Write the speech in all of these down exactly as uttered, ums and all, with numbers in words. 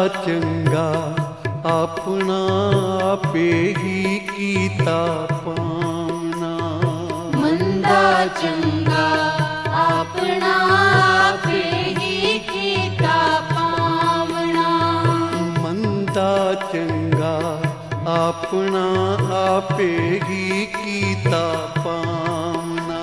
ਚੰਗਾ ਆਪਣਾ ਆਪੇ ਹੀ ਕੀਤਾ ਪਾਵਨਾ। ਮੰਦਾ ਚੰਗਾ ਆਪਣਾ ਆਪੇ ਹੀ ਕੀਤਾ ਪਾਵਨਾ। ਮੰਦਾ ਚੰਗਾ ਆਪਣਾ ਆਪੇ ਹੀ ਕੀਤਾ ਪਾਵਨਾ।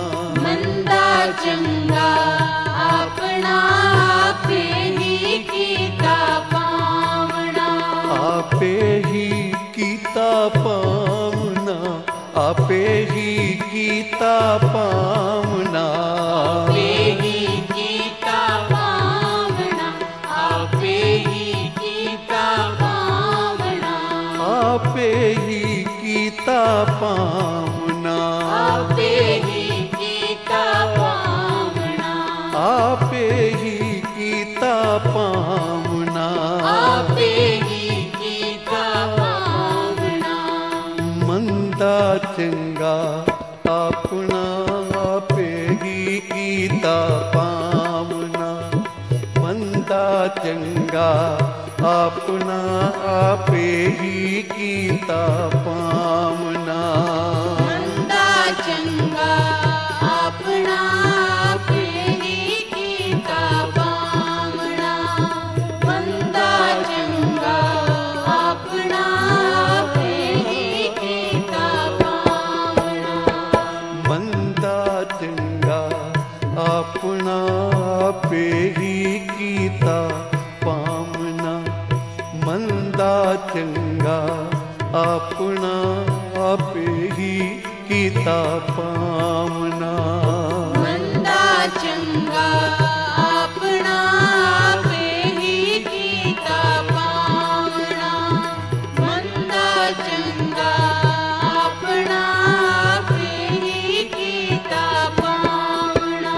ਮੰਦਾ ਚੰਗਾ ਆਪਣਾ ਆਪੇ ਹੀ ਕੀਤਾ ਪਾਵਨਾ। ਆਪੇ ਹੀ ਕੀਤਾ ਪਾਵਨਾ। ਆਪੇ ਹੀ ਕੀਤਾ ਪਾਵਨਾ। ਆਪੇ ਹੀ ਕੀਤਾ ਪਾਵਨਾ। ਆਪੇ ਹੀ ਕੀਤਾ ਪਾਵਨਾ। ਆਪੇ ਹੀ ਕੀਤਾ ਪਾਵਨਾ। ਆਪੇ ਹੀ ਕੀਤਾ ਪਾਵਨਾ। ਆਪੇ ਹੀ ਕੀਤਾ ਪਾਵਨਾ। ਆਪੇ ਹੀ ਕੀਤਾ ਪਾਵਨਾ। ਮੰਦਾ ਚੰਗਾ ਆਪਣਾ ਆਪੇ ਹੀ ਕੀਤਾ ਪਾਵਨਾ। ਮੰਦਾ ਚੰਗਾ ਆਪਣਾ ਆਪੇ ਹੀ ਕੀਤਾ ਪਾਵਨਾ। ਮੰਦਾ ਚੰਗਾ ਆਪਣਾ ਆਪੇ ਹੀ ਕੀਤਾ ਪਾਵਨਾ। ਮੰਦਾ ਚੰਗਾ ਆਪਣਾ ਆਪੇ ਹੀ ਕੀਤਾ ਪਾਵਨਾ। ਮੰਦਾ ਚੰਗਾ ਆਪਣਾ ਆਪੇ ਹੀ ਕੀਤਾ ਪਾਵਨਾ। ਮੰਦਾ ਚੰਗਾ ਆਪਣਾ ਆਪੇ ਹੀ ਕੀਤਾ ਪਾਵਨਾ। ਮੰਦਾ ਚੰਗਾ ਆਪਣਾ ਆਪੇ ਹੀ ਕੀਤਾ ਪਾਵਨਾ। ਮੰਦਾ ਚੰਗਾ ਆਪਣਾ ਆਪੇ ਹੀ ਕੀਤਾ ਪਾਵਨਾ।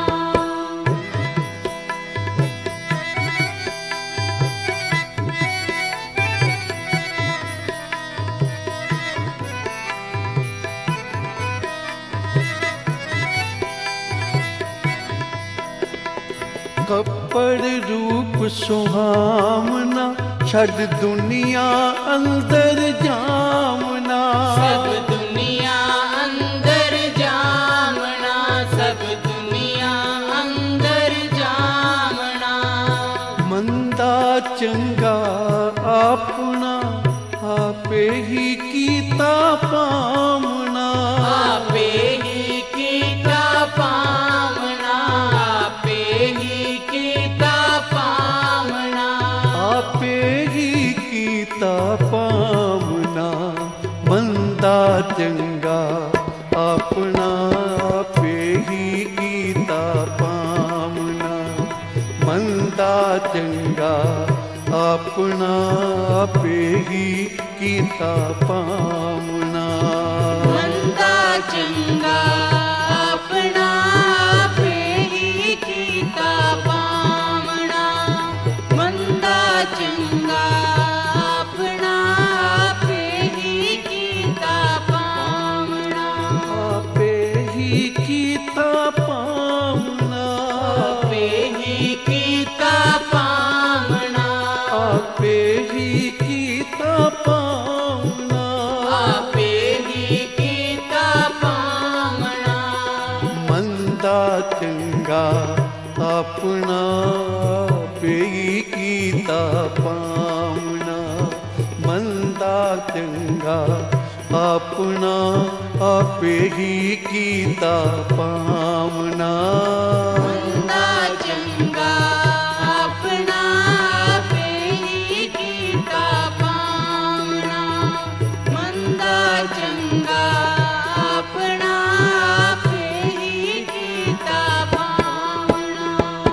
ਕੱਪੜ ਰੂਪ ਸੁਹਾਵਨਾ ਛੱਡ ਦੁਨੀਆ ਅੰਦਰ ਜਾਵਨਾ। ਸਭ ਦੁਨੀਆ ਅੰਦਰ ਜਾਵਨਾ। ਸਭ ਦੁਨੀਆ ਅੰਦਰ ਜਾਵਨਾ। ਮੰਦਾ ਚੰਗਾ ਆਪਣਾ ਆਪੇ ਹੀ ਕੀਤਾ ਪਾਵਨਾ। ਆਪੇ ਹੀ ਕੀਤਾ ਪਾਵਨਾ। ਆਪੇ ਹੀ ਕੀਤਾ ਪਾਵਨਾ। ਆਪੇ ਹੀ ਕੀਤਾ ਪਾਵਨਾ। ਮੰਦਾ ਚੰਗਾ ਆਪਣਾ ਆਪੇ ਹੀ ਕੀਤਾ ਪਾਵਨਾ। ਮੰਦਾ ਚੰਗਾ ਆਪਣਾ ਆਪੇ ਹੀ ਕੀਤਾ ਪਾਵਨਾ। ਮੰਦਾ ਚੰਗਾ ਆਪਣਾ ਆਪੇ ਹੀ ਕੀਤਾ ਪਾਵਨਾ। ਮੰਦਾ ਚੰਗਾ ਆਪਣਾ ਆਪੇ ਹੀ ਕੀਤਾ ਪਾਵਨਾ। ਆਪੇ ਹੀ ਕੀਤਾ ਪਾਵਨਾ। ਆਪੇ ਹੀ ਕੀਤਾ ਪਾਵਨਾ। ਆਪੇ ਹੀ ਕੀਤਾ ਪਾਵਨਾ। ਆਪੇ ਹੀ ਕੀਤਾ ਪਾਵਨਾ। ਮੰਦਾ ਚੰਗਾ ਆਪਣਾ ਆਪੇ ਹੀ ਕੀਤਾ ਪਾਵਨਾ। ਮੰਦਾ ਚੰਗਾ ਆਪਣਾ ਆਪੇ ਹੀ ਕੀਤਾ ਪਾਵਨਾ। ਮੰਦਾ ਚੰਗਾ ਆਪਣਾ ਆਪੇ ਹੀ ਕੀਤਾ ਪਾਵਨਾ। ਮੰਦਾ ਚੰਗਾ ਆਪਣਾ ਆਪੇ ਹੀ ਕੀਤਾ ਪਾਵਨਾ।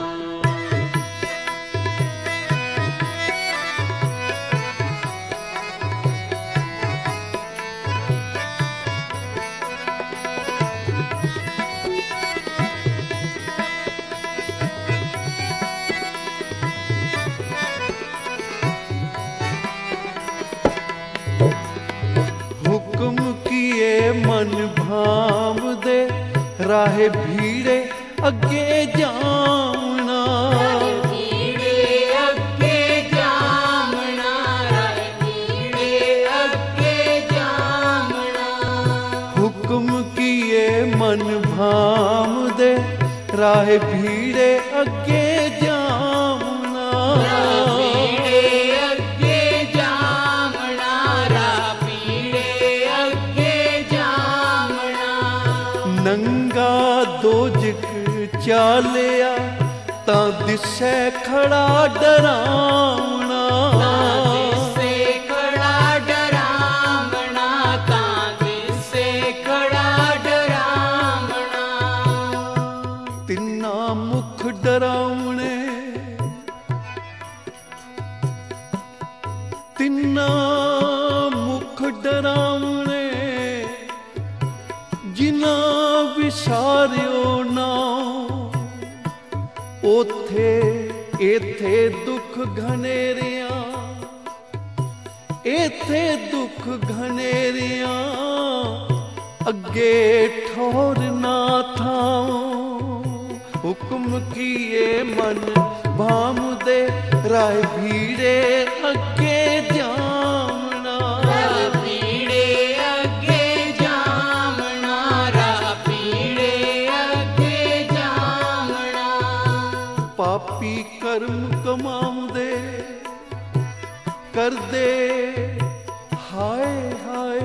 ਹੁਕਮ ਕੀਏ ਮਨ ਭਾਵਦੇ ਰਾਹੇ ਭੀੜੇ ਅੱਗੇ ਜਾਵਣਾ। ਭੀੜੇ ਅੱਗੇ ਜਾਵਣਾ। मन भाम दे, राहे भीड़े अगे जामना। भीड़े अगे जामना, राह भीड़े अगे जामना। नंगा दोजक चालिया तां दिसै खड़ा डरावना। दिसे खड़ा डरावना, तां दिसे खड़ा डरावना। तिन्ना मुख डरावने, तिन्ना मुख डरावने, जिना विसारियो ना। ओथे एथे दुख घनेरियां, एथे दुख घनेरियां, अगे ठौर ना थाओ। हुक्म किए मन भाम दे, राह भीड़े अगे जामना। भीड़े अगे जामना, राह भीड़े अगे जामना। पापी कर्म कमाउंदे, करदे हाय हाय।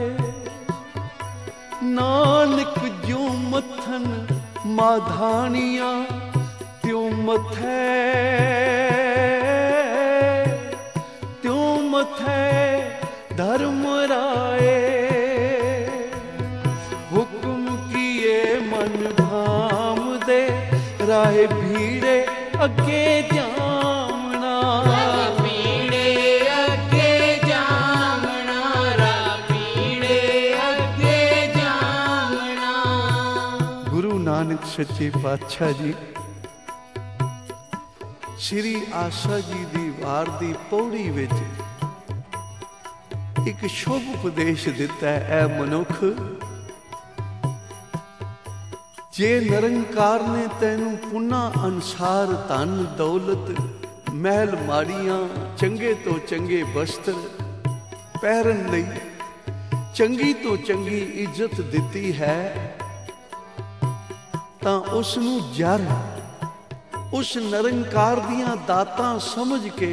नानक जो मथन माधानियां, त्यों मथै त्यों मथै धर्म राए। हुक्म किए मन भाम दे, राह भीड़े अगे जामना। भीड़े अगे जामना, राह भीड़े अगे जामना। गुरु नानक सच्चे पातशाह जी श्री आशा जी दी वार दी पौड़ी विच एक शुभ उपदेश दिता है। ऐ मनुख, जे निरंकार ने तैनू पुना अनुसार धन दौलत, महल माड़ियां, चंगे तो चंगे वस्त्र पहरन लई, चंगी तो चंगी इज्जत दिती है, तां उसनू जर उस निरंकार दियां दातां समझ के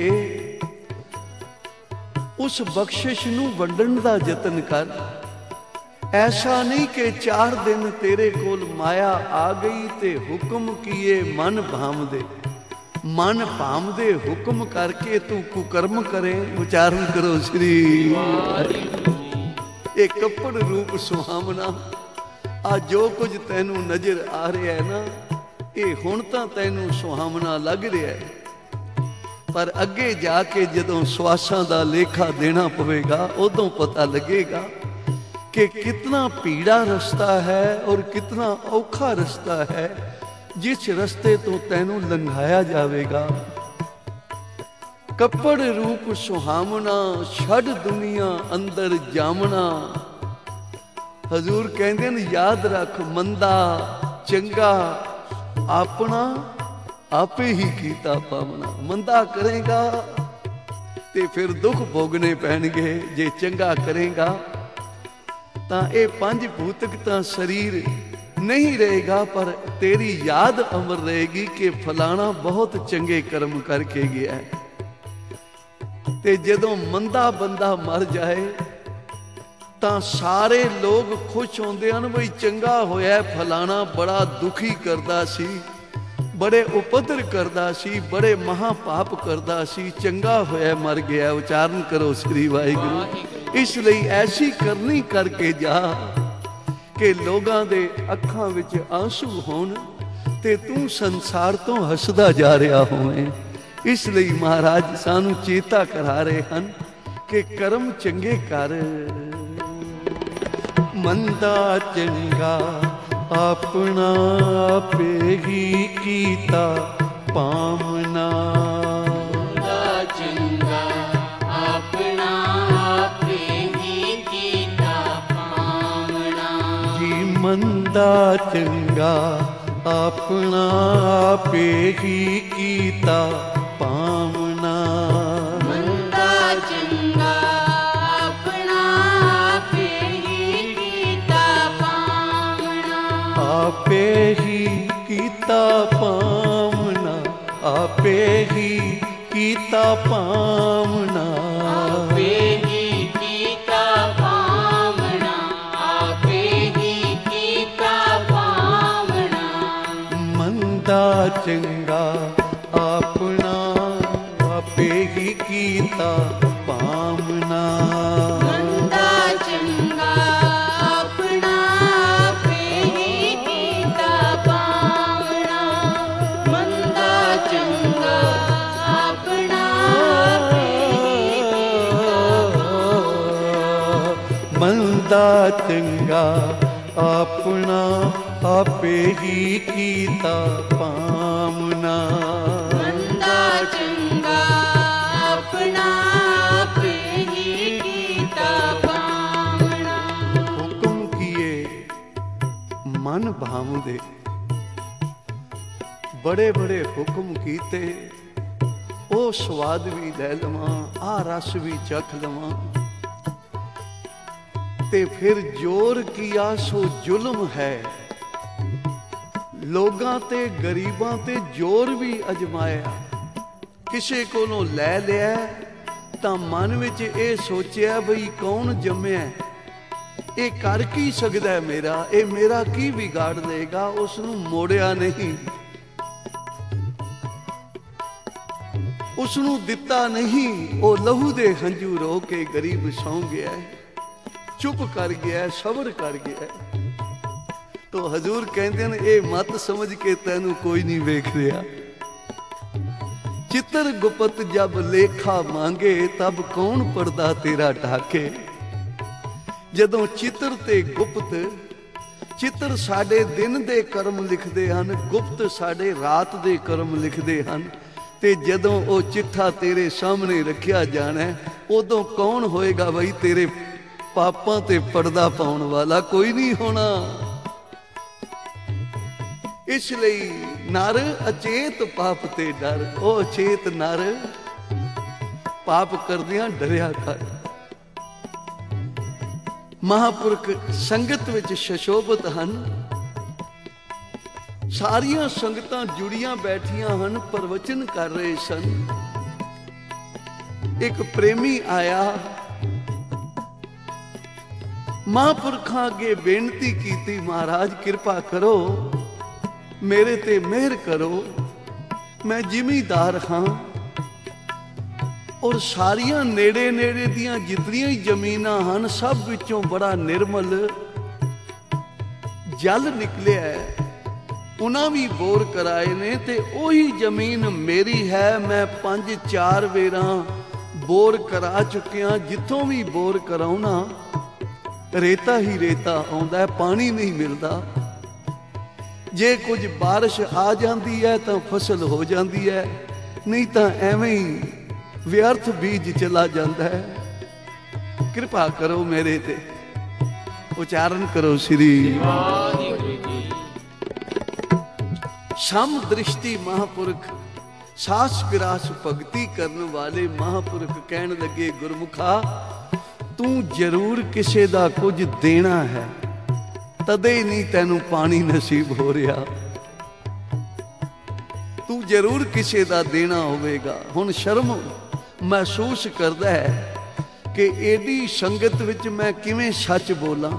उस बख्शिश नू वंडण दा यतन कर। ऐसा नहीं कि चार दिन तेरे कोल माया आ गई ते हुक्म किए मन भाम दे, मन भाम दे हुक्म करके तू कुकर्म करे। उच्चारण करो श्री। एक कपड़ रूप सुहावना, आ जो कुछ तैनू नजर आ रहा है ना, ये हुण तां तैनू सुहावना लग रहा है, पर अगे जाके जदों श्वासां दा लेखा देना पवेगा, उदों पता लगेगा कि कितना पीड़ा रास्ता है और कितना औखा रास्ता है जिस रस्ते तो तैनू लंघाया जावेगा। कपड़ रूप सुहावना, छड़ दुनिया अंदर जामना। हजूर कहंदे ने याद रख, मंदा चंगा अपना आपे ही कीता पावना। मंदा करेगा ते फिर दुख भोगने पैणगे, जे चंगा करेगा तां ये पंज भूतक तां शरीर नहीं रहेगा, पर तेरी याद अमर रहेगी कि फलाना बहुत चंगे कर्म करके गया है। ते जदों मंदा बंदा मर जाए तां सारे लोग खुश होंदे हन, बई चंगा होया फलाना बड़ा दुखी करदा सी, बड़े उपद्र करदा सी, बड़े महापाप करदा सी, चंगा होया मर गया। उच्चारण करो श्री वाहिगुरु। इसलिए ऐसी करनी करके जा कि लोगां दे अखां विच आंसू होण ते तू संसार तो हसदा जा रहा होवे। इसलिए महाराज सानू चेता करा रहे हन कि कर्म चंगे कर। मंदा चंगा अपना आपे ही कीता पामना। मंदा चंगा अपना आपे ही कीता पामना। जी मंदा चंगा अपना आपे ही कीता पामना। मंदा चंगा अपना आपे ही कीता पामना। आपे ही कीता पावना, आपे ही कीता पावना, आपे ही कीता पावना, आपे ही कीता पावना। मंदा चंगा अपना, आपे ही कीता पावना। मंदा चंगा अपना, आपे ही कीता पावना। मंदा चंगा अपना, आपे ही कीता पावना। मंदा चंगा अपना, आपे ही कीता पावना। मंदा चंगा अपना, आपे ही कीता पावना। हुक्म किए मन भावदे, बड़े बड़े हुक्म कीते, ओ स्वाद भी ले लवां, आ रस भी चख लवां, ते फिर जोर किया सो जुल्म है। लोगां ते गरीबां ते जोर भी अजमाया, ਕਿਸੇ ਕੋਲੋਂ ਲੈ ਲਿਆ ਤਾਂ ਮਨ ਵਿੱਚ ਇਹ ਸੋਚਿਆ ਬਈ ਕੌਣ ਜੰਮਿਆ, ਇਹ ਕਰ ਕੀ ਸਕਦਾ ਮੇਰਾ, ਇਹ ਮੇਰਾ ਕੀ ਵਿਗਾੜ ਦੇਗਾ, ਉਸ ਨੂੰ ਮੋੜਿਆ ਨਹੀਂ, ਉਸ ਨੂੰ ਦਿੱਤਾ ਨਹੀਂ। ਉਹ ਲਹੂ ਦੇ ਹੰਝੂ ਰੋ ਕੇ ਗਰੀਬ ਸੌਂ ਗਿਆ, ਚੁੱਪ ਕਰ ਗਿਆ, ਸਬਰ ਕਰ ਗਿਆ। ਤੋ ਹਜ਼ੂਰ ਕਹਿੰਦੇ ਨੇ ਇਹ ਮਤ ਸਮਝ ਕੇ ਤੈਨੂੰ ਕੋਈ ਨਹੀਂ ਵੇਖ ਰਿਹਾ। चित्र गुप्त जब लेखा मांगे, तब कौन पड़दा तेरा ढाके। जदों चित्र ते गुप्त, चित्र साडे दिन दे कर्म लिखदे हन, गुप्त साडे रात दे कर्म लिखदे हन, ते जदों ओ चिट्ठा तेरे सामने रखिया जाना, उदों कौन होएगा बई तेरे पापां ते पर्दा पाउण वाला कोई नहीं होना। इस ਲਈ ਨਰ ਅਚੇਤ ਪਾਪ ਤੇ ਡਰ, ਉਹ ਅਚੇਤ ਨਰ ਪਾਪ ਕਰਦਿਆਂ ਡਰਿਆ ਕਰ। ਮਹਾਂਪੁਰਖ ਸੰਗਤ ਵਿੱਚ ਸ਼ਸ਼ੋਭਤ ਹਨ, ਸਾਰੀਆਂ ਸੰਗਤਾਂ ਜੁੜੀਆਂ ਬੈਠੀਆਂ ਹਨ, ਪ੍ਰਵਚਨ ਕਰ ਰਹੇ ਸਨ। ਇੱਕ ਪ੍ਰੇਮੀ ਆਇਆ, ਮਹਾਂਪੁਰਖਾਂ ਅੱਗੇ ਬੇਨਤੀ ਕੀਤੀ, ਮਹਾਰਾਜ ਕਿਰਪਾ ਕਰੋ, मेरे ते मेहर करो, मैं जिमीदार हाँ, और सारियां नेड़े नेड़े दियां जितनियां ही जमीनां हन, सब विचों बड़ा निर्मल जल निकलिया है। उन्हां भी बोर कराए ने, ते ओही जमीन मेरी है, मैं पंज चार वेरां बोर करा चुकिया। जिथों भी बोर कराउना रेता ही रेता आउंदा है, पानी नहीं मिलता। जे कुछ बारिश आ जाती है तो फसल हो जाती है, नहीं तो एवें ही व्यर्थ बीज चला जाता है। कृपा करो मेरे ते, उच्चारण करो श्री सम दृष्टि। महापुरख सास विरास भगती करने वाले महापुरख कहन लगे, गुरमुखा तू जरूर किसे दा कुछ देना है, तदे नहीं तैनू पानी नसीब हो रहा। तू जरूर किसी का देना होवेगा। हुण शर्म महसूस करता है कि एडी संगत विच मैं किवें सच बोलां,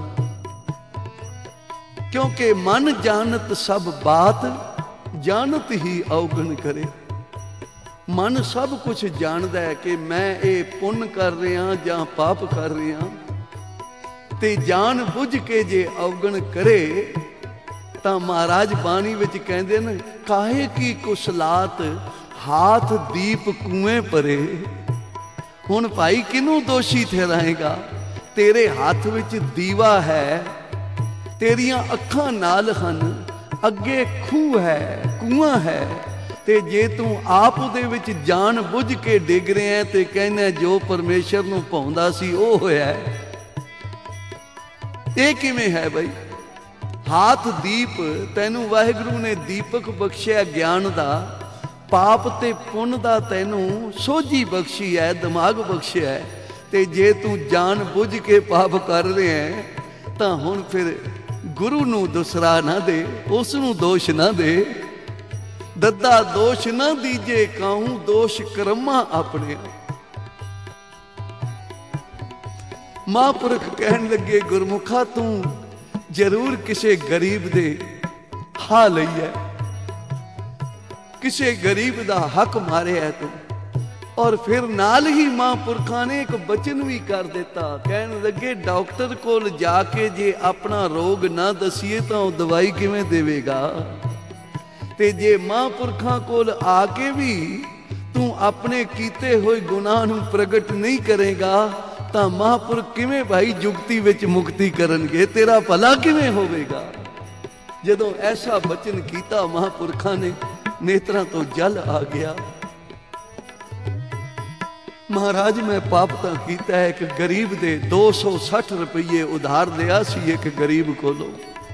क्योंकि मन जानत सब बात, जानत ही अवगुण करे। मन सब कुछ जानता है कि मैं ये पुण्य कर रहा जां पाप कर रहा, ते जान बुझ के जे अवगण करे ਤਾਂ ਮਹਾਰਾਜ ਬਾਣੀ ਵਿੱਚ ਕਹਿੰਦੇ ਨੇ, ਕਾਹੇ ਕੀ ਕੁਸਲਾਤ ਹਾਥ ਦੀਪ ਕੂਏ ਪਰੇ। ਹੁਣ ਭਾਈ ਕਿਹਨੂੰ ਦੋਸ਼ੀ ਠਹਿਰਾਏਗਾ? ਤੇਰੇ ਹੱਥ ਵਿੱਚ ਦੀਵਾ ਹੈ, ਤੇਰੀਆਂ ਅੱਖਾਂ ਨਾਲ ਹਨ, ਅੱਗੇ ਖੂਹ ਹੈ, ਕੂਆ ਹੈ, ਤੇ ਜੇ ਤੂੰ ਆਪ ਉਹਦੇ ਵਿੱਚ ਜਾਣ ਬੁੱਝ ਕੇ ਡਿੱਗ ਰਿਹਾ ਤੇ ਕਹਿੰਦਾ ਜੋ ਪਰਮੇਸ਼ਰ ਨੂੰ ਭਾਉਂਦਾ ਸੀ ਉਹ ਹੋਇਆ, ਇਹ ਕਿਵੇਂ ਹੈ ਬਈ? ਹਾਥ ਦੀਪ, ਤੈਨੂੰ ਵਾਹਿਗੁਰੂ ਨੇ ਦੀਪਕ ਬਖਸ਼ਿਆ ਗਿਆਨ ਦਾ, ਪਾਪ ਤੇ ਪੁੰਨ ਦਾ ਤੈਨੂੰ ਸੋਝੀ ਬਖਸ਼ੀ ਹੈ, ਦਿਮਾਗ ਬਖਸ਼ਿਆ ਹੈ, ਤੇ ਜੇ ਤੂੰ ਜਾਣ ਬੁੱਝ ਕੇ ਪਾਪ ਕਰ ਰਿਹਾ ਤਾਂ ਹੁਣ ਫਿਰ ਗੁਰੂ ਨੂੰ ਦੁਸਰਾ ਨਾ ਦੇ, ਉਸ ਨੂੰ ਦੋਸ਼ ਨਾ ਦੇ। ਦੱਦਾ ਦੋਸ਼ ਨਾ ਦੀਜੇ ਕਾਹੂ, ਦੋਸ਼ ਕਰਮਾਂ ਆਪਣੇ। ਮਹਾਂਪੁਰਖ ਕਹਿਣ ਲੱਗੇ, ਗੁਰਮੁਖਾ ਤੂੰ ਜ਼ਰੂਰ ਕਿਸੇ ਗਰੀਬ ਦੇ ਹਾ ਲਈ ਹੈ, ਕਿਸੇ ਗਰੀਬ ਦਾ ਹੱਕ ਮਾਰਿਆ ਤੂੰ। ਔਰ ਫਿਰ ਨਾਲ ਹੀ ਮਹਾਂਪੁਰਖਾਂ ਨੇ ਇੱਕ ਬਚਨ ਵੀ ਕਰ ਦਿੱਤਾ। ਕਹਿਣ ਲੱਗੇ, ਡਾਕਟਰ ਕੋਲ ਜਾ ਕੇ ਜੇ ਆਪਣਾ ਰੋਗ ਨਾ ਦਸੀਏ ਤਾਂ ਉਹ ਦਵਾਈ ਕਿਵੇਂ ਦੇਵੇਗਾ? ਤੇ ਜੇ ਮਹਾਂਪੁਰਖਾਂ ਕੋਲ ਆ ਕੇ ਵੀ ਤੂੰ ਆਪਣੇ ਕੀਤੇ ਹੋਏ ਗੁਨਾਹ ਨੂੰ ਪ੍ਰਗਟ ਨਹੀਂ ਕਰੇਗਾ ਤਾਂ ਮਹਾਂਪੁਰਖ ਕਿਵੇਂ ਭਾਈ ਜੁਗਤੀ ਵਿੱਚ ਮੁਕਤੀ ਕਰਨਗੇ? ਤੇਰਾ ਭਲਾ ਕਿਵੇਂ ਹੋਵੇਗਾ? ਜਦੋਂ ਐਸਾ ਬਚਨ ਕੀਤਾ ਮਹਾਂਪੁਰਖਾਂ ਨੇ, ਨੇਤਰਾਂ ਤੋਂ ਜਲ ਆ ਗਿਆ। ਮਹਾਰਾਜ ਮੈਂ ਪਾਪ ਤਾਂ ਕੀਤਾ ਹੈ, ਇੱਕ ਗਰੀਬ ਦੇ ਦੋ ਸੌ ਸੱਠ ਰੁਪਈਏ ਉਧਾਰ ਲਿਆ ਸੀ ਇੱਕ ਗਰੀਬ ਕੋਲੋਂ।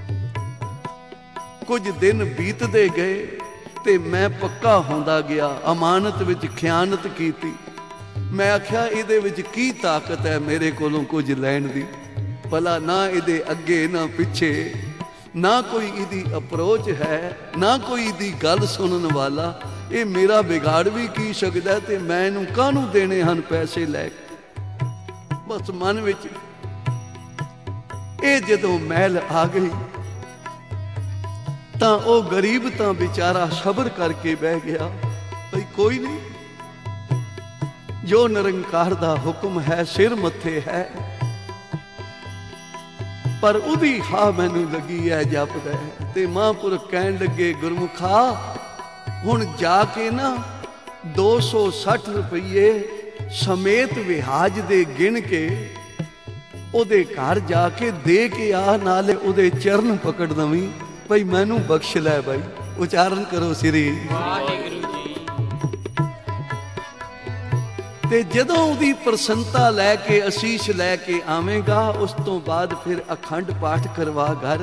ਕੁਝ ਦਿਨ ਬੀਤਦੇ ਗਏ ਤੇ ਮੈਂ ਪੱਕਾ ਹੁੰਦਾ ਗਿਆ, ਅਮਾਨਤ ਵਿੱਚ ਖਿਆਨਤ ਕੀਤੀ। ਮੈਂ ਆਖਿਆ ਇਹਦੇ ਵਿੱਚ ਕੀ ਤਾਕਤ ਹੈ ਮੇਰੇ ਕੋਲੋਂ ਕੁਝ ਲੈਣ ਦੀ? ਭਲਾ ਨਾ ਇਹਦੇ ਅੱਗੇ ਨਾ ਪਿੱਛੇ, ਨਾ ਕੋਈ ਇਹਦੀ ਅਪਰੋਚ ਹੈ, ਨਾ ਕੋਈ ਇਹਦੀ ਗੱਲ ਸੁਣਨ ਵਾਲਾ। ਇਹ ਮੇਰਾ ਵਿਗਾੜ ਵੀ ਕੀ ਸਕਦਾ ਤੇ ਮੈਂ ਇਹਨੂੰ ਕਾਹਨੂੰ ਦੇਣੇ ਹਨ ਪੈਸੇ ਲੈ ਕੇ? ਬਸ ਮਨ ਵਿੱਚ ਇਹ ਜਦੋਂ ਮੈਲ ਆ ਗਈ ਤਾਂ ਉਹ ਗਰੀਬ ਤਾਂ ਵਿਚਾਰਾ ਸਬਰ ਕਰਕੇ ਬਹਿ ਗਿਆ, ਭਈ ਕੋਈ ਨਹੀਂ, ਜੋ ਨਿਰੰਕਾਰ ਦਾ ਹੁਕਮ ਹੈ ਸਿਰ ਮੱਥੇ ਹੈ। ਪਰ ਉਹਦੀ ਹਾਂ ਮੈਨੂੰ ਲੱਗੀ ਹੈ ਜਪਦਾ ਹੈ। ਤੇ ਮਹਾਂਪੁਰਖ ਕਹਿਣ ਲੱਗੇ, ਗੁਰਮੁਖਾ ਹੁਣ ਜਾ ਕੇ ਨਾ ਦੋ ਸੌ ਸੱਠ ਰੁਪਈਏ ਸਮੇਤ ਵਿਆਜ ਦੇ ਗਿਣ ਕੇ ਉਹਦੇ ਘਰ ਜਾ ਕੇ ਦੇ ਕੇ ਆ, ਨਾਲੇ ਉਹਦੇ ਚਰਨ ਪਕੜ ਦਵੀਂ, ਭਈ ਮੈਨੂੰ ਬਖਸ਼ ਲੈ। ਬਾਈ ਉਚਾਰਨ ਕਰੋ ਸ੍ਰੀ ਵਾਹਿਗੁਰੂ ਜੀ। ਤੇ ਜਦੋਂ ਉਹਦੀ ਪ੍ਰਸੰਨਤਾ ਲੈ ਕੇ ਅਸੀਸ ਲੈ ਕੇ ਆਵੇਂਗਾ, ਉਸ ਤੋਂ ਬਾਅਦ ਫਿਰ ਅਖੰਡ ਪਾਠ ਕਰਵਾ ਘਰ।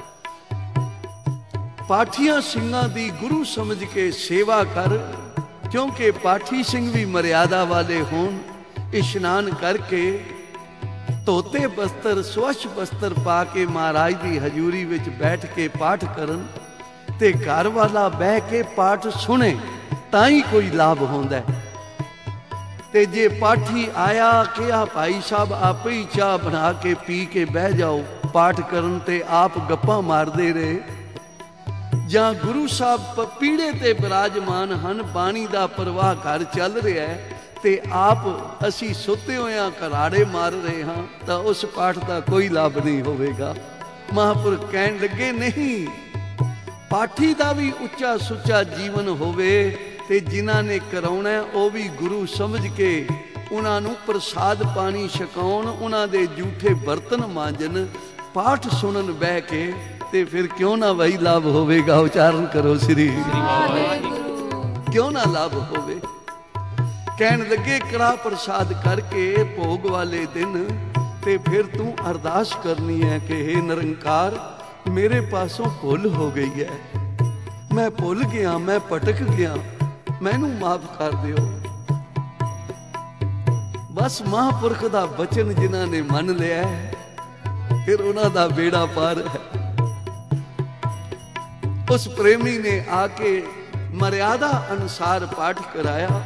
ਪਾਠੀਆਂ ਸਿੰਘਾਂ ਦੀ ਗੁਰੂ ਸਮਝ ਕੇ ਸੇਵਾ ਕਰ, ਕਿਉਂਕਿ ਪਾਠੀ ਸਿੰਘ ਵੀ ਮਰਿਆਦਾ ਵਾਲੇ ਹੋਣ। ਇਸ਼ਨਾਨ ਕਰਕੇ ਧੋਤੇ ਬਸਤਰ, ਸਵੱਛ ਬਸਤਰ ਪਾ ਕੇ ਮਹਾਰਾਜ ਦੀ ਹਜ਼ੂਰੀ ਵਿੱਚ ਬੈਠ ਕੇ ਪਾਠ ਕਰਨ ਤੇ ਘਰ ਵਾਲਾ ਬਹਿ ਕੇ ਪਾਠ ਸੁਣੇ ਤਾਂ ਹੀ ਕੋਈ ਲਾਭ ਹੁੰਦਾ ਹੈ। ਤੇ ਜੇ ਪਾਠੀ ਆਇਆ ਕਿਹਾ ਭਾਈ ਸਾਹਿਬ ਆਪੇ ਹੀ ਚਾਹ ਬਣਾ ਕੇ ਪੀ ਕੇ ਬਹਿ ਜਾਓ ਪਾਠ ਕਰਨ, ਤੇ ਆਪ ਗੱਪਾਂ ਮਾਰਦੇ ਰਹੇ, ਜਾਂ ਗੁਰੂ ਸਾਹਿਬ ਪੀੜੇ ਤੇ ਬਿਰਾਜਮਾਨ ਹਨ, ਬਾਣੀ ਦਾ ਪ੍ਰਵਾਹ ਘਰ ਚੱਲ ਰਿਹਾ ਹੈ ਤੇ ਆਪ ਅਸੀਂ ਸੁੱਤੇ ਹੋਇਆਂ ਘਰਾੜੇ ਮਾਰ ਰਹੇ ਹਾਂ, ਤਾਂ ਉਸ ਪਾਠ ਦਾ ਕੋਈ ਲਾਭ ਨਹੀਂ ਹੋਵੇਗਾ। ਮਹਾਂਪੁਰਖ ਕਹਿਣ ਲੱਗੇ, ਨਹੀਂ, ਪਾਠੀ ਦਾ ਵੀ ਉੱਚਾ ਸੁੱਚਾ ਜੀਵਨ ਹੋਵੇ ਤੇ ਜਿਨ੍ਹਾਂ ਨੇ ਕਰਾਉਣਾ ਉਹ ਵੀ ਗੁਰੂ ਸਮਝ ਕੇ ਉਹਨਾਂ ਨੂੰ ਪ੍ਰਸਾਦ ਪਾਣੀ ਛਕਾਉਣ, ਉਹਨਾਂ ਦੇ ਜੂਠੇ ਬਰਤਨ ਮਾਂਜਣ, ਪਾਠ ਸੁਣਨ ਬਹਿ ਕੇ, ਤੇ ਫਿਰ ਕਿਉਂ ਨਾ ਵਹੀ ਲਾਭ ਹੋਵੇਗਾ? ਉਚਾਰਨ ਕਰੋ ਸ੍ਰੀ ਵਾਹਿਗੁਰੂ। ਕਿਉਂ ਨਾ ਲਾਭ ਹੋਵੇ? ਕਹਿਣ ਲੱਗੇ, ਕੜਾ ਪ੍ਰਸਾਦ ਕਰਕੇ ਭੋਗ ਵਾਲੇ ਦਿਨ ਤੇ ਫਿਰ ਤੂੰ ਅਰਦਾਸ ਕਰਨੀ ਹੈ ਕਿ ਹੇ ਨਿਰੰਕਾਰ, ਮੇਰੇ ਪਾਸੋਂ ਭੁੱਲ ਹੋ ਗਈ ਹੈ, ਮੈਂ ਭੁੱਲ ਗਿਆ, ਮੈਂ ਭਟਕ ਗਿਆ, ਮੈਨੂੰ ਮਾਫ ਕਰ ਦਿਓ। ਬਸ ਮਹਾਂਪੁਰਖ ਦਾ ਬਚਨ ਜਿਨ੍ਹਾਂ ਨੇ ਮੰਨ ਲਿਆ ਫਿਰ ਉਹਨਾਂ ਦਾ ਬੇੜਾ ਪਾਰ ਹੈ। ਉਸ ਪ੍ਰੇਮੀ ਨੇ ਆ ਕੇ ਮਰਿਆਦਾ ਅਨੁਸਾਰ ਪਾਠ ਕਰਾਇਆ,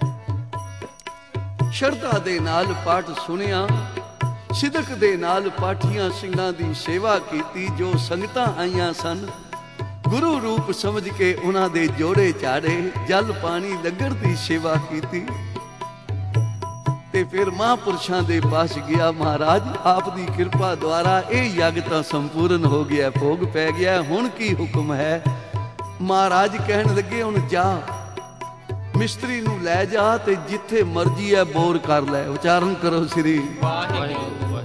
ਸ਼ਰਧਾ ਦੇ ਨਾਲ ਪਾਠ ਸੁਣਿਆ, ਸਿਦਕ ਦੇ ਨਾਲ ਪਾਠੀਆਂ ਸਿੰਘਾਂ ਦੀ ਸੇਵਾ ਕੀਤੀ। ਜੋ ਸੰਗਤਾਂ ਆਈਆਂ ਸਨ ਗੁਰੂ ਰੂਪ ਸਮਝ ਕੇ ਉਹਨਾਂ ਦੇ ਜੋੜੇ ਚਾੜੇ, ਜਲ ਪਾਣੀ ਲੰਗਰ ਦੀ ਸੇਵਾ ਕੀਤੀ। ਤੇ ਫਿਰ ਮਹਾਂਪੁਰਸ਼ਾਂ ਦੇ ਪਾਸ ਗਿਆ, ਮਹਾਰਾਜ ਆਪ ਦੀ ਕਿਰਪਾ ਦੁਆਰਾ ਇਹ ਯੱਗ ਤਾਂ ਸੰਪੂਰਨ ਹੋ ਗਿਆ, ਭੋਗ ਪੈ ਗਿਆ, ਹੁਣ ਕੀ ਹੁਕਮ ਹੈ? ਮਹਾਰਾਜ ਕਹਿਣ ਲੱਗੇ, ਹੁਣ ਜਾ ਮਿਸਤਰੀ ਨੂੰ ਲੈ ਜਾ ਤੇ ਜਿੱਥੇ ਮਰਜੀ ਹੈ ਬੋਰ ਕਰ ਲੈ। ਉਚਾਰਨ ਕਰੋ ਸ੍ਰੀ ਵਾਹਿਗੁਰੂ।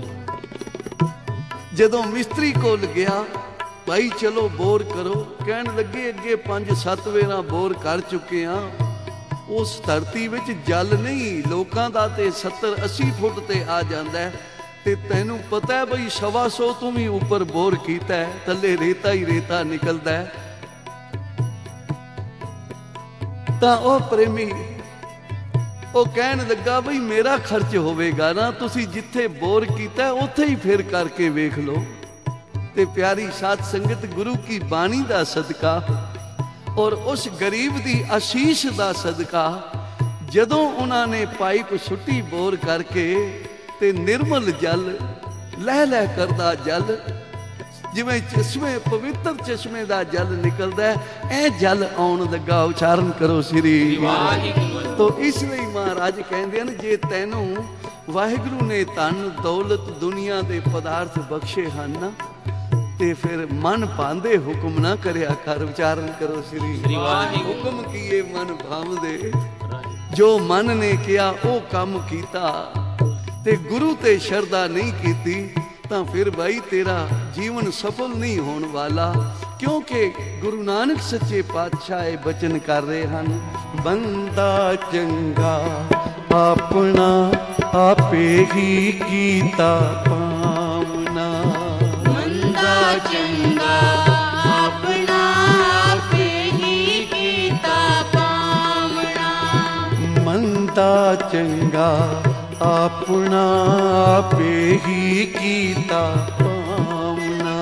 ਜਦੋਂ ਮਿਸਤਰੀ ਕੋਲ ਗਿਆ, ਭਾਈ ਚਲੋ ਬੋਰ ਕਰੋ, ਕਹਿਣ ਲੱਗੇ ਅੱਗੇ ਪੰਜ ਸੱਤ ਵੇਰਾ ਬੋਰ ਕਰ ਚੁੱਕੇ ਆ, ਉਸ ਧਰਤੀ ਵਿੱਚ ਜਲ ਨਹੀਂ, ਲੋਕਾਂ ਦਾ ਤੇ ਸੱਤਰ ਅੱਸੀ ਫੁੱਟ ਤੇ ਆ ਜਾਂਦਾ, ਤੇ ਤੈਨੂੰ ਪਤਾ ਹੈ ਬਈ ਸਵਾ ਸੌ ਤੋਂ ਵੀ ਉੱਪਰ ਬੋਰ ਕੀਤਾ ਹੈ, ਥੱਲੇ ਰੇਤਾ ਹੀ ਰੇਤਾ ਨਿਕਲਦਾ ਹੈ। ਤਾਂ ਉਹ ਪ੍ਰੇਮੀ ਉਹ ਕਹਿਣ ਲੱਗਾ, ਬਈ ਮੇਰਾ ਖਰਚ ਹੋਵੇਗਾ ਨਾ, ਤੁਸੀਂ ਜਿੱਥੇ ਬੋਰ ਕੀਤਾ ਉੱਥੇ ਹੀ ਫਿਰ ਕਰਕੇ ਵੇਖ ਲਓ। ਤੇ ਪਿਆਰੀ ਸਾਧ ਸੰਗਤ, ਗੁਰੂ ਕੀ ਬਾਣੀ ਦਾ ਸਦਕਾ ਔਰ ਉਸ ਗਰੀਬ ਦੀ ਆਸ਼ੀਸ਼ ਦਾ ਸਦਕਾ, ਜਦੋਂ ਉਹਨਾਂ ਨੇ ਪਾਈਪ ਸੁੱਟੀ ਬੋਰ ਕਰਕੇ ਤੇ ਨਿਰਮਲ ਜਲ, ਲਹਿ ਲਹਿ ਕਰਦਾ ਜਲ, ਜਿਵੇਂ ਚਸ਼ਮੇ, ਪਵਿੱਤਰ ਚਸ਼ਮੇ ਦਾ ਜਲ ਨਿਕਲਦਾ, ਇਹ ਜਲ ਆਉਣ ਲੱਗਾ। ਉਚਾਰਨ ਕਰੋ ਸ੍ਰੀ ਵਾਹਿਗੁਰੂ। ਤੋ ਇਸ ਲਈ ਮਹਾਰਾਜ ਕਹਿੰਦੇ ਹਨ, ਜੇ ਤੈਨੂੰ ਵਾਹਿਗੁਰੂ ਨੇ ਧਨ ਦੌਲਤ ਦੁਨੀਆ ਦੇ ਪਦਾਰਥ ਬਖਸ਼ੇ ਹਨ ਤੇ ਫਿਰ ਮਨ ਪਾਂਦੇ ਹੁਕਮ ਨਾ ਕਰਿਆ ਕਰ। ਉਚਾਰਨ ਕਰੋ ਸ੍ਰੀ ਵਾਹਿਗੁਰੂ। ਹੁਕਮ ਕੀਏ ਮਨ ਭਾਵਦੇ, ਜੋ ਮਨ ਨੇ ਕਿਹਾ ਉਹ ਕੰਮ ਕੀਤਾ ਤੇ ਗੁਰੂ ਤੇ ਸ਼ਰਧਾ ਨਹੀਂ ਕੀਤੀ ਤਾਂ ਫਿਰ ਭਾਈ ਤੇਰਾ ਜੀਵਨ ਸਫਲ ਨਹੀਂ ਹੋਣ ਵਾਲਾ। ਕਿਉਂਕਿ ਗੁਰੂ ਨਾਨਕ ਸੱਚੇ ਪਾਤਸ਼ਾਹ ਇਹ ਬਚਨ ਕਰ ਰਹੇ ਹਨ, ਬੰਦਾ ਚੰਗਾ ਆਪਣਾ ਆਪੇ ਹੀ ਕੀਤਾ ਪਾਵਨਾ। ਮੰਦਾ ਚੰਗਾ ਆਪਣਾ ਆਪੇ ਹੀ ਕੀਤਾ ਪਾਵਨਾ। ਮੰਦਾ ਚੰਗਾ ਆਪਣਾ ਆਪੇ ਹੀ ਕੀਤਾ ਪਾਵਨਾ।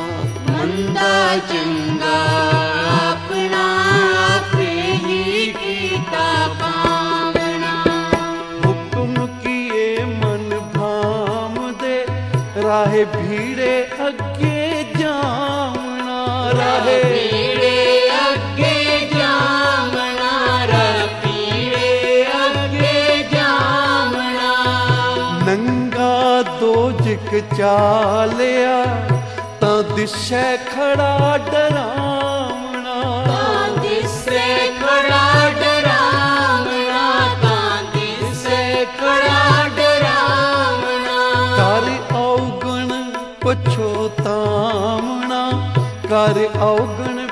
ਮੰਦਾ ਚੰਗਾ ਆਪਣਾ ਆਪੇ ਹੀ ਕੀਤਾ ਪਾਵਨਾ। ਹੁਕਮ ਕੀਏ ਮਨ ਭਾਮਦੇ, ਰਾਹੇ ਭੀੜੇ ਅੱਗੇ ਜਾਵਣਾ। ਰਾਹੇ ਭੀੜੇ ਅੱਗੇ ਜਾਵਣਾ, ਰਾਹੇ ਭੀੜੇ ਅੱਗੇ ਜਾਵਣਾ। ਨੰਗਾ ਦੋਜਕ ਚਾਲਿਆ ਤਾਂ ਦਿਸੈ ਖੜਾ ਡਰਾਵਣਾ। ਤਾਂ ਦਿਸੈ ਖੜਾ ਡਰਾਵਣਾ, ਤਾਂ ਦਿਸੈ ਖੜਾ ਡਰਾਵਣਾ। ਕਰ ਔਗਣ ਪਛੋਤਾਵਣਾ, ਕਰ ਔਗਣ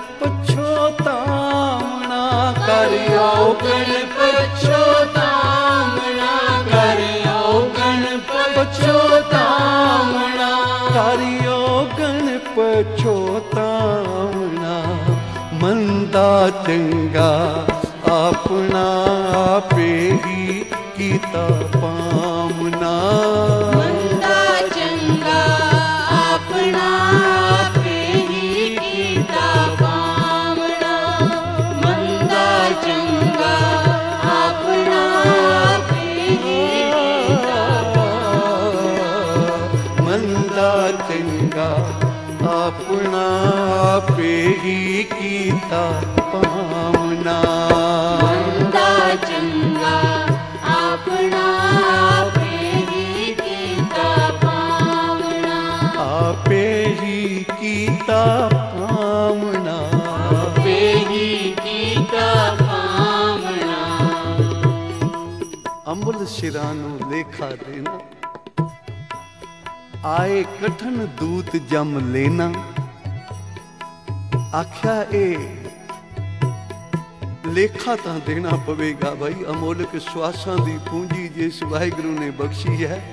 ਪਛੋਤਾਵਣਾ। ਕਰ ਔਗਣ ਪਛੋਤਾਵਣਾ, ਕਰ ਔਗਣ ਪਛੋਤਾਵਣਾ। ਕਰ ਔਗਣ ਪਛੋਤਾਵਣਾ। ਮੰਦਾ ਚੰਗਾ ਆਪਣਾ ਆਪੇ ਹੀ ਕੀਤਾ ਪਾਵਨਾ। ਮੰਦਾ ਚੰਗਾ ਆਪਣਾ ਆਪੇ ਹੀ ਕੀਤਾ ਪਾਵਨਾ। ਮੰਦਾ ਚੰਗਾ ਆਪਣਾ ਆਪੇ ਹੀ ਕੀਤਾ ਪਾਵਨਾ। ਮੰਦਾ ਚੰਗਾ ਆਪਣਾ ਆਪੇ ਹੀ ਕੀਤਾ ਪਾਵਨਾ। ਮੰਦਾ ਚੰਗਾ ਆਪਣਾ ਆਪੇ ਹੀ ਕੀਤਾ ਪਾਵਨਾ। ਆਪੇ ਹੀ ਕੀਤਾ ਪਾਵਨਾ। ਆਪੇ ਹੀ ਕੀਤਾ ਪਾਵਨਾ। ਅੰਮ੍ਰਿਤ ਸਿਰਾਂ ਨੂੰ ਲੇਖਾ ਦੇਣਾ, ਆਏ ਕਠਨ ਦੂਤ ਜਮ ਲੈਣਾ। ਆਖਿਆ ਇਹ ਲੇਖਾ ਤਾਂ ਦੇਣਾ ਪਵੇਗਾ ਭਾਈ। ਅਮੋਲਕ ਸਵਾਸਾਂ ਦੀ ਪੂੰਜੀ ਜਿਸ ਵਾਹਿਗੁਰੂ ਨੇ ਬਖਸ਼ੀ ਹੈ,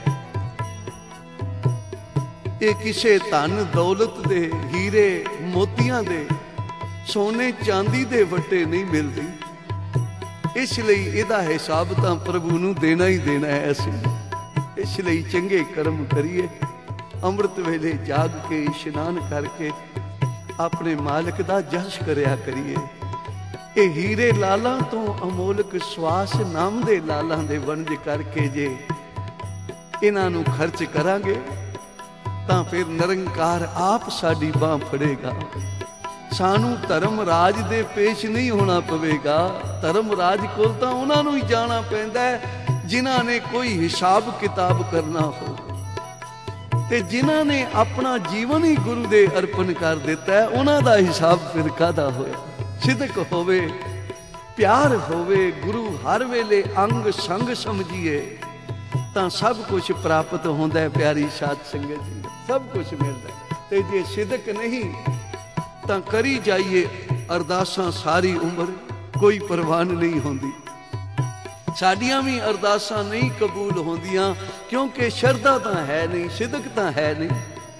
ਇਹ ਕਿਸੇ ਧਨ ਦੌਲਤ ਦੇ, ਹੀਰੇ ਮੋਤੀਆਂ ਦੇ, ਸੋਨੇ ਚਾਂਦੀ ਦੇ ਵੱਟੇ ਨਹੀਂ ਮਿਲਦੀ। ਇਸ ਲਈ ਇਹਦਾ ਹਿਸਾਬ ਤਾਂ ਪ੍ਰਭੂ ਨੂੰ ਦੇਣਾ ਹੀ ਦੇਣਾ ਹੈ ਅਸੀਂ। ਇਸ ਲਈ ਚੰਗੇ ਕਰਮ ਕਰੀਏ, ਅੰਮ੍ਰਿਤ ਵੇਲੇ ਜਾਗ ਕੇ ਇਸ਼ਨਾਨ ਕਰਕੇ ਆਪਣੇ ਮਾਲਕ ਦਾ ਜਸ ਕਰਿਆ ਕਰੀਏ। ਇਹ ਹੀਰੇ ਲਾਲਾਂ ਤੋਂ ਅਮੋਲਕ ਸਵਾਸ ਨਾਮ ਦੇ ਲਾਲਾਂ ਦੇ ਵਣਜ ਕਰਕੇ ਜੇ ਇਹਨਾਂ ਨੂੰ ਖਰਚ ਕਰਾਂਗੇ ਤਾਂ ਫਿਰ ਨਿਰੰਕਾਰ ਆਪ ਸਾਡੀ ਬਾਹ ਫੜੇਗਾ। ਸਾਨੂੰ ਧਰਮ ਰਾਜ ਦੇ ਪੇਸ਼ ਨਹੀਂ ਹੋਣਾ ਪਵੇਗਾ। ਧਰਮ ਰਾਜ ਕੋਲ ਤਾਂ ਉਹਨਾਂ ਨੂੰ ਹੀ ਜਾਣਾ ਪੈਂਦਾ ਹੈ ਜਿਨ੍ਹਾਂ ਨੇ ਕੋਈ ਹਿਸਾਬ ਕਿਤਾਬ ਕਰਨਾ ਹੋ, ਤੇ ਜਿਨ੍ਹਾਂ ਨੇ ਆਪਣਾ ਜੀਵਨ ਹੀ ਗੁਰੂ ਦੇ ਅਰਪਣ ਕਰ ਦਿੱਤਾ ਹੈ, ਉਹਨਾਂ ਦਾ ਹਿਸਾਬ ਫਿਰ ਕਾਹਦਾ ਹੋਇਆ। ਸਿਦਕ ਹੋਵੇ, ਪਿਆਰ ਹੋਵੇ, ਗੁਰੂ ਹਰ ਵੇਲੇ ਅੰਗ ਸੰਗ ਸਮਝੀਏ ਤਾਂ ਸਭ ਕੁਝ ਪ੍ਰਾਪਤ ਹੁੰਦਾ ਹੈ। ਪਿਆਰੀ ਸਾਧ ਸੰਗਤ ਜੀ, ਸਭ ਕੁਝ ਮਿਲਦਾ। ਤੇ ਜੇ ਸਿਦਕ ਨਹੀਂ ਤਾਂ ਕਰੀ ਜਾਈਏ ਅਰਦਾਸਾਂ ਸਾਰੀ ਉਮਰ, ਕੋਈ ਪ੍ਰਵਾਨ ਨਹੀਂ ਹੁੰਦੀ। ਸਾਡੀਆਂ ਵੀ ਅਰਦਾਸਾਂ ਨਹੀਂ ਕਬੂਲ ਹੁੰਦੀਆਂ ਕਿਉਂਕਿ ਸ਼ਰਧਾ ਤਾਂ ਹੈ ਨਹੀਂ, ਸਿਦਕ ਤਾਂ ਹੈ ਨਹੀਂ।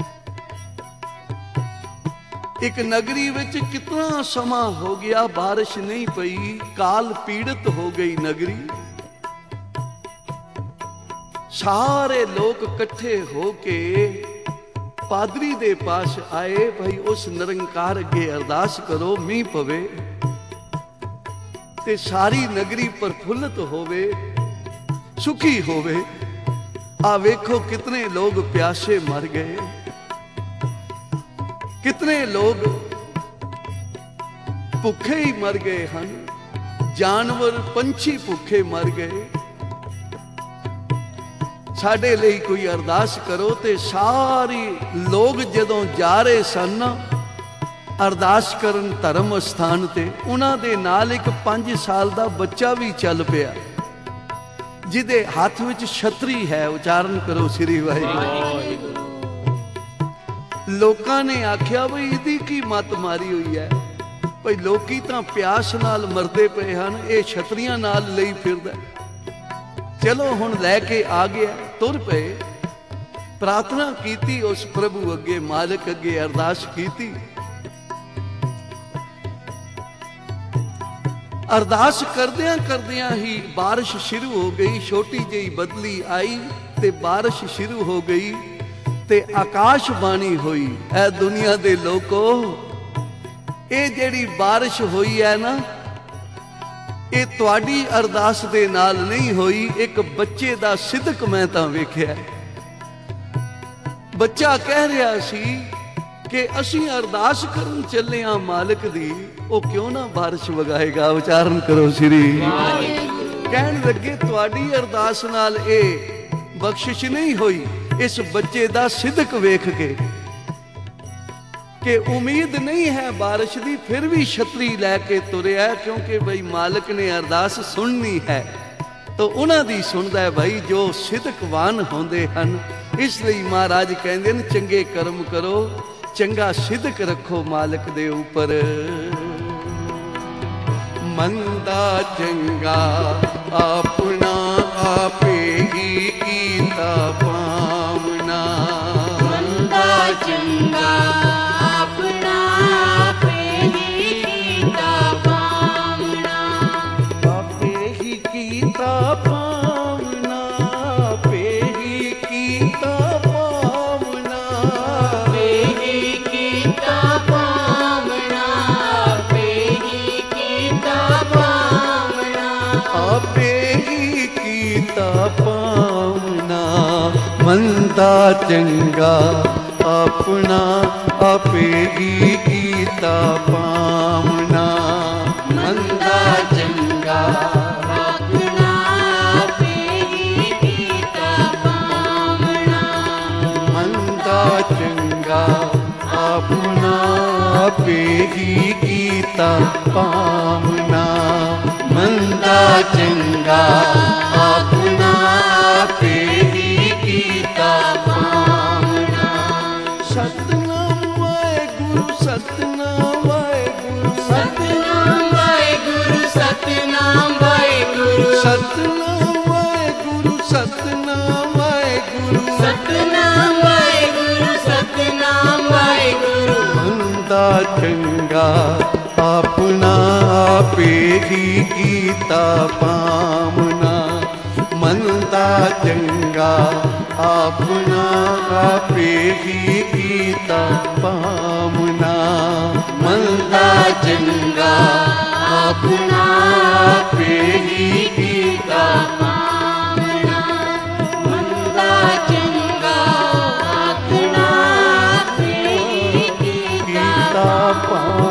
ਇੱਕ ਨਗਰੀ ਵਿੱਚ ਕਿਤਨਾ ਸਮਾਂ ਹੋ ਗਿਆ ਬਾਰਿਸ਼ ਨਹੀਂ ਪਈ, ਕਾਲ ਪੀੜਤ ਹੋ ਗਈ ਨਗਰੀ। ਸਾਰੇ ਲੋਕ ਇਕੱਠੇ ਹੋ ਕੇ ਪਾਦਰੀ ਦੇ ਪਾਸ ਆਏ, ਭਾਈ ਉਸ ਨਿਰੰਕਾਰ ਅੱਗੇ ਅਰਦਾਸ ਕਰੋ ਮੀਂਹ ਪਵੇ ਤੇ ਸਾਰੀ ਨਗਰੀ ਪ੍ਰਫੁੱਲਤ ਹੋਵੇ, ਸੁਖੀ ਹੋਵੇ। ਆ ਵੇਖੋ ਕਿਤਨੇ ਲੋਗ ਪਿਆਸੇ ਮਰ ਗਏ, ਕਿਤਨੇ ਲੋਗ ਭੁੱਖੇ ਹੀ ਮਰ ਗਏ ਹਨ, ਜਾਨਵਰ ਪੰਛੀ ਭੁੱਖੇ ਮਰ ਗਏ। ਸਾਡੇ ਲਈ ਕੋਈ ਅਰਦਾਸ ਕਰੋ। ਤੇ ਸਾਰੇ ਲੋਗ ਜਦੋਂ ਜਾ ਰਹੇ ਸਨ ਅਰਦਾਸ ਕਰਨ ਧਰਮ ਸਥਾਨ ਤੇ, ਉਹਨਾਂ ਦੇ ਨਾਲ ਇੱਕ ਪੰਜ ਸਾਲ ਦਾ ਬੱਚਾ ਵੀ ਚੱਲ ਪਿਆ, ਜਿਹਦੇ ਹੱਥ ਵਿੱਚ ਛਤਰੀ ਹੈ। ਉਚਾਰਨ ਕਰੋ ਸ੍ਰੀ ਵਾਹਿਗੁਰੂ। ਲੋਕਾਂ ਨੇ ਆਖਿਆ ਬਈ ਇਹਦੀ ਕੀ ਮੱਤ ਮਾਰੀ ਹੋਈ ਹੈ, ਭਈ ਲੋਕੀ ਤਾਂ ਪਿਆਸ ਨਾਲ ਮਰਦੇ ਪਏ ਹਨ, ਇਹ ਛਤਰੀਆਂ ਨਾਲ ਲਈ ਫਿਰਦਾ। ਚਲੋ ਹੁਣ ਲੈ ਕੇ ਆ ਗਿਆ, ਤੁਰ ਪਏ। ਪ੍ਰਾਰਥਨਾ ਕੀਤੀ ਉਸ ਪ੍ਰਭੂ ਅੱਗੇ, ਮਾਲਕ ਅੱਗੇ ਅਰਦਾਸ ਕੀਤੀ। ਅਰਦਾਸ ਕਰਦਿਆਂ ਕਰਦਿਆਂ ਹੀ ਬਾਰਿਸ਼ ਸ਼ੁਰੂ ਹੋ ਗਈ। ਛੋਟੀ ਜਿਹੀ ਬਦਲੀ ਆਈ ਤੇ ਬਾਰਿਸ਼ ਸ਼ੁਰੂ ਹੋ ਗਈ ਤੇ ਆਕਾਸ਼ ਬਾਣੀ ਹੋਈ, ਐ ਦੁਨੀਆ ਦੇ ਲੋਕੋ, ਇਹ ਜਿਹੜੀ ਬਾਰਿਸ਼ ਹੋਈ ਹੈ ਨਾ, ਇਹ ਤੁਹਾਡੀ ਅਰਦਾਸ ਦੇ ਨਾਲ ਨਹੀਂ ਹੋਈ। ਇੱਕ ਬੱਚੇ ਦਾ ਸਿਦਕ ਮੈਂ ਤਾਂ ਵੇਖਿਆ। ਬੱਚਾ ਕਹਿ ਰਿਹਾ ਸੀ ਕਿ ਅਸੀਂ ਅਰਦਾਸ ਕਰਨ ਚੱਲੇ ਆ ਮਾਲਕ ਦੀ, ਉਹ ਕਿਉਂ ਨਾ ਬਾਰਿਸ਼ ਵਗਾਏਗਾ। ਉਚਾਰਨ ਕਰੋ ਸ੍ਰੀ ਵਾਹਿਗੁਰੂ। ਕਹਿਣ ਲੱਗੇ ਤੁਹਾਡੀ ਅਰਦਾਸ ਨਾਲ ਇਹ ਬਖਸ਼ਿਸ਼ ਨਹੀਂ ਹੋਈ। ਇਸ ਬੱਚੇ ਦਾ ਸਿਦਕ ਵੇਖ ਕੇ ਕਿ ਉਮੀਦ ਨਹੀਂ ਹੈ ਬਾਰਿਸ਼ ਦੀ, ਫਿਰ ਵੀ ਛਤਰੀ ਲੈ ਕੇ ਤੁਰਿਆ, ਕਿਉਂਕਿ ਬਈ ਮਾਲਕ ਨੇ ਅਰਦਾਸ ਸੁਣਨੀ ਹੈ ਤਾਂ ਉਹਨਾਂ ਦੀ ਸੁਣਦਾ ਹੈ ਭਾਈ ਜੋ ਸਿਦਕਵਾਨ ਹੁੰਦੇ ਹਨ। ਇਸ ਲਈ ਮਹਾਰਾਜ ਕਹਿੰਦੇ ਨੇ ਚੰਗੇ ਕਰਮ ਕਰੋ, ਚੰਗਾ ਸਿਦਕ ਰੱਖੋ ਮਾਲਕ ਦੇ ਉੱਪਰ। ਮੰਦਾ ਚੰਗਾ ਆਪਣਾ ਆਪੇ ਹੀ ਕੀਤਾ ਪਾਵਨਾ। ਮੰਦਾ ਚੰਗਾ ਆਪਣਾ ਆਪੇ ਹੀ ਕੀਤਾ ਪਾਵਨਾ। ਆਪੇ ਹੀ ਕੀਤਾ ਪਾਵਨਾ, ਆਪੇ ਹੀ ਕੀਤਾ ਪਾਵਨਾ। ਆਪੇ ਹੀ ਕੀਤਾ ਪਾਵਨਾ, ਆਪੇ ਹੀ ਕੀਤਾ ਪਾਵਨਾ। ਆਪੇ ਹੀ ਕੀਤਾ ਪਾਵਨਾ। ਮੰਦਾ ਚੰਗਾ ਆਪਣਾ ਆਪੇ ਹੀ ਕੀਤਾ ਪਾਵਨਾ। ਮੰਦਾ ਚੰਗਾ ਆਪਣਾ ਆਪੇ ਹੀ ਕੀਤਾ ਪਾਵਨਾ। ਮੰਦਾ ਚੰਗਾ ਆਪਣਾ ਆਪੇ ਹੀ ਕੀਤਾ ਪਾਵਨਾ। ਮੰਦਾ ਚੰਗਾ ਆਪਣਾ ਆਪੇ ਹੀ ਕੀਤਾ ਪਾਵਨਾ। ਸਤਿਨਾਮ ਵਾਹਿਗੁਰੂ ਸਤਿਨਾਮ ਵਾਹਿਗੁਰੂ ਸਤਿਨਾਮ ਵਾਹਿਗੁਰੂ ਸਤਿਨਾਮ ਵਾਹਿਗੁਰੂ। ਸਤਿਨਾਮ ਵਾਹਿਗੁਰੂ ਸਤਿਨਾਮ ਵਾਹਿਗੁਰੂ। ਸਤਿਨਾਮ ਵਾਹਿਗੁਰੂ ਸਤਿਨਾਮ ਵਾਹਿਗੁਰੂ। ਮੰਦਾ ਚੰਗਾ ਆਪਣਾ ਆਪੇ ਹੀ ਕੀਤਾ ਪਾਵਨਾ। ਮੰਦਾ ਚੰਗਾ ਆਪਣਾ ਆਪੇ ਹੀ ਕੀਤਾ ਪਾਵਨਾ। ਮੰਦਾ ਚੰਗਾ ਆਪਣਾ ਆਪੇ ਹੀ ਕੀਤਾ ਪਾਵਨਾ। ਮੰਦਾ ਚੰਗਾ ਆਪਣਾ ਆਪੇ ਹੀ ਕੀਤਾ ਕੀਤਾ ਪਾਵਨਾ।